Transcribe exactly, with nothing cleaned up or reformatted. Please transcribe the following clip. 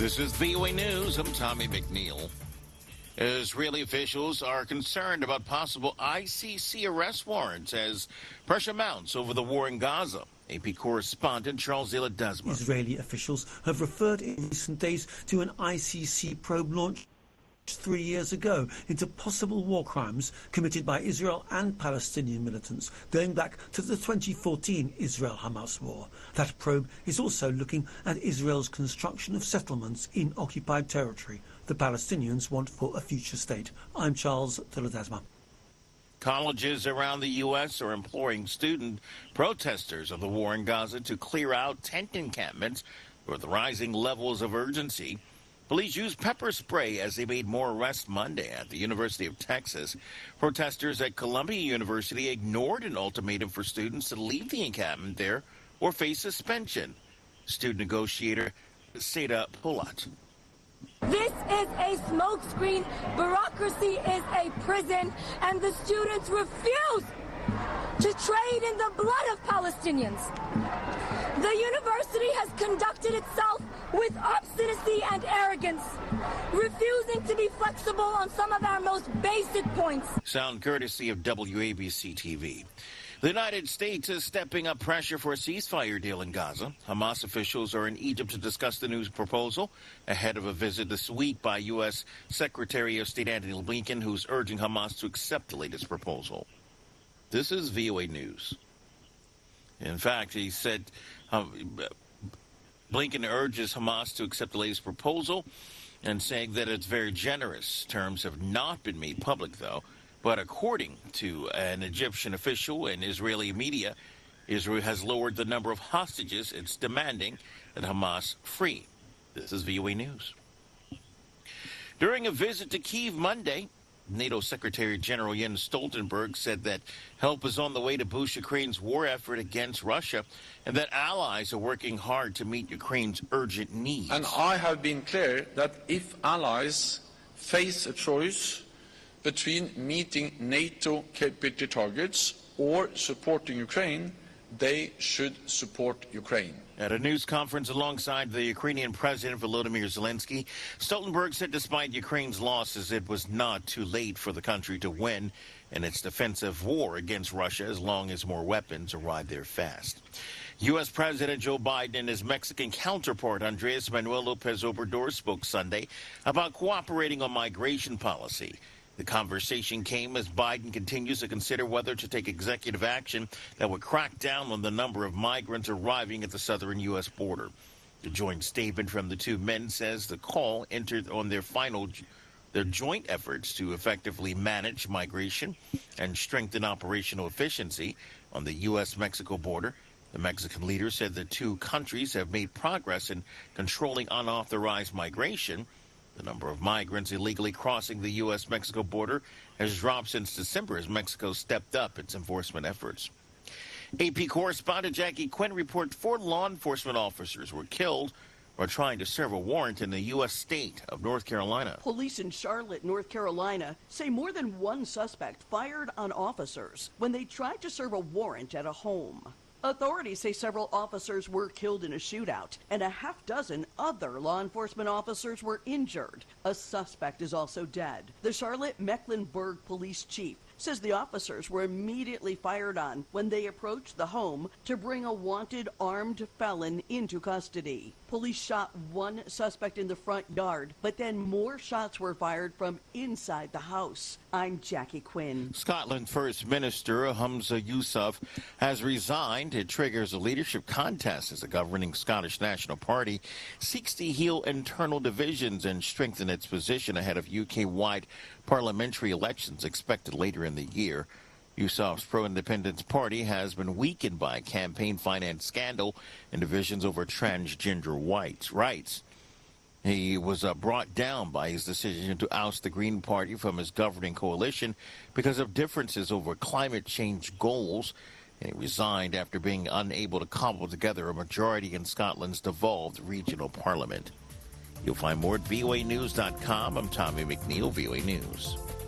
This is V O A News. I'm Tommy McNeil. Israeli officials are concerned about possible I C C arrest warrants as pressure mounts over the war in Gaza. A P correspondent Charles De La Desma. Israeli officials have referred in recent days to an I C C probe launch three years ago into possible war crimes committed by Israel and Palestinian militants going back to the twenty fourteen Israel-Hamas war. That probe is also looking at Israel's construction of settlements in occupied territory the Palestinians want for a future state. I'm Charles De La Desma. Colleges around the U S are imploring student protesters of the war in Gaza to clear out tent encampments with rising levels of urgency. Police used pepper spray as they made more arrests Monday at the University of Texas. Protesters at Columbia University ignored an ultimatum for students to leave the encampment there or face suspension. Student negotiator Seda Polat. This is a smokescreen. Bureaucracy is a prison, and the students refuse to trade in the blood of Palestinians. The university has conducted itself with obstinacy and arrogance, refusing to be flexible on some of our most basic points. Sound courtesy of W A B C T V. The United States is stepping up pressure for a ceasefire deal in Gaza. Hamas officials are in Egypt to discuss the new proposal ahead of a visit this week by U S Secretary of State Antony Blinken, who's urging Hamas to accept the latest proposal. This is V O A News. In fact, he said um, Blinken urges Hamas to accept the latest proposal and saying that it's very generous. Terms have not been made public, though. But according to an Egyptian official in Israeli media, Israel has lowered the number of hostages it's demanding that Hamas free. This is V O A News. During a visit to Kyiv Monday, NATO Secretary General Jens Stoltenberg said that help is on the way to boost Ukraine's war effort against Russia and that allies are working hard to meet Ukraine's urgent needs. And I have been clear that if allies face a choice between meeting NATO capability targets or supporting Ukraine, they should support Ukraine. At a news conference alongside the Ukrainian President Volodymyr Zelensky, Stoltenberg said despite Ukraine's losses, it was not too late for the country to win in its defensive war against Russia as long as more weapons arrive there fast. U S. President Joe Biden and his Mexican counterpart Andres Manuel Lopez Obrador spoke Sunday about cooperating on migration policy. The conversation came as Biden continues to consider whether to take executive action that would crack down on the number of migrants arriving at the southern U S border. The joint statement from the two men says the call entered on their final their joint efforts to effectively manage migration and strengthen operational efficiency on the U S Mexico border. The Mexican leader said the two countries have made progress in controlling unauthorized migration. The number of migrants illegally crossing the U S Mexico border has dropped since December as Mexico stepped up its enforcement efforts. A P correspondent Jackie Quinn reports four law enforcement officers were killed while trying to serve a warrant in the U S state of North Carolina. Police in Charlotte, North Carolina, say more than one suspect fired on officers when they tried to serve a warrant at a home. Authorities say several officers were killed in a shootout, and a half dozen other law enforcement officers were injured. A suspect is also dead. The Charlotte Mecklenburg police chief says the officers were immediately fired on when they approached the home to bring a wanted armed felon into custody. Police shot one suspect in the front yard, but then more shots were fired from inside the house. I'm Jackie Quinn. Scotland's First Minister, Humza Yousaf, has resigned. It triggers a leadership contest as the governing Scottish National Party seeks to heal internal divisions and strengthen its position ahead of U K-wide parliamentary elections expected later in the year. Yousaf's pro-independence party has been weakened by a campaign finance scandal and divisions over transgender whites rights. He was uh, brought down by his decision to oust the Green Party from his governing coalition because of differences over climate change goals, and he resigned after being unable to cobble together a majority in Scotland's devolved regional parliament. You'll find more at V O A news dot com. I'm Tommy McNeil, V O A News.